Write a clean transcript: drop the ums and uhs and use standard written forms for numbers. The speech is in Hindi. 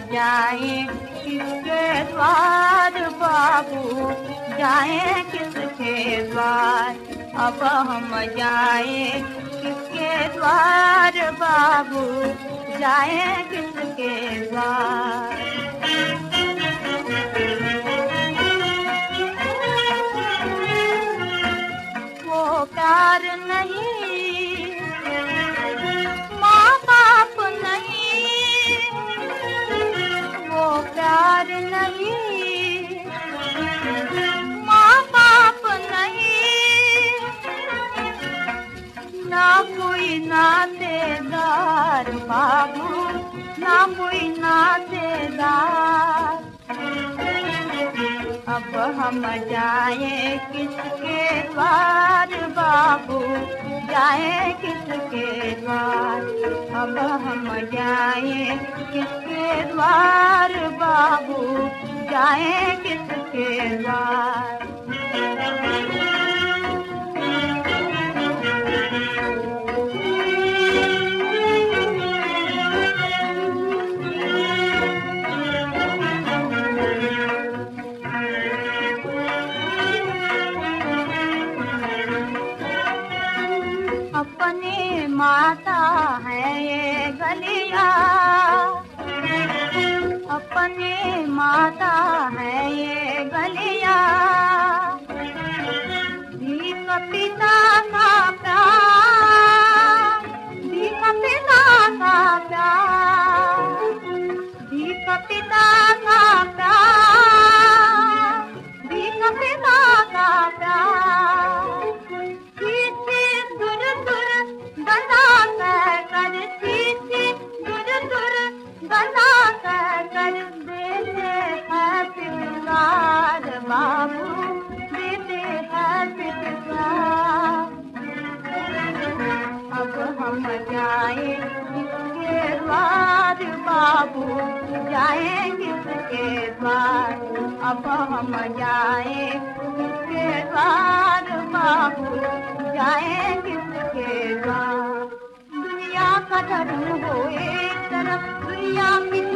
जाए किसके द्वार बाबू, जाए किसके द्वार। अब हम जाए किसके द्वार बाबू, जाए किसके द्वार। वो प्यार नहीं, माँ बाप नहीं, वो प्यार नहीं, माँ बाप नहीं, ना कोई नातेदार बाबू, ना कोई नातेदार। अब हम जाए किसके द्वार बाबू, जाए किसके द्वार। अब हम जाए किसके द्वार बाबू, जाए किसके द्वार। अपने माता है ये गलिया, अपने माता है ये गलिया, भीख पिता का प्यार, भीख पिता का प्यार, भीख पिता का प्यार, भीख पिता का प्यार। गंदा कर सीसी दूर दूर, गंदा कर देते हैं पिटकार बाबू, देते हैं पिटकार। अब हम जाए किसके द्वार बाबू, जाए किसके द्वार। अब हम जाए किसके द्वार बाबू, जाए किसके द्वार। दुनिया का धर्म हो एक तरफ, दुनिया की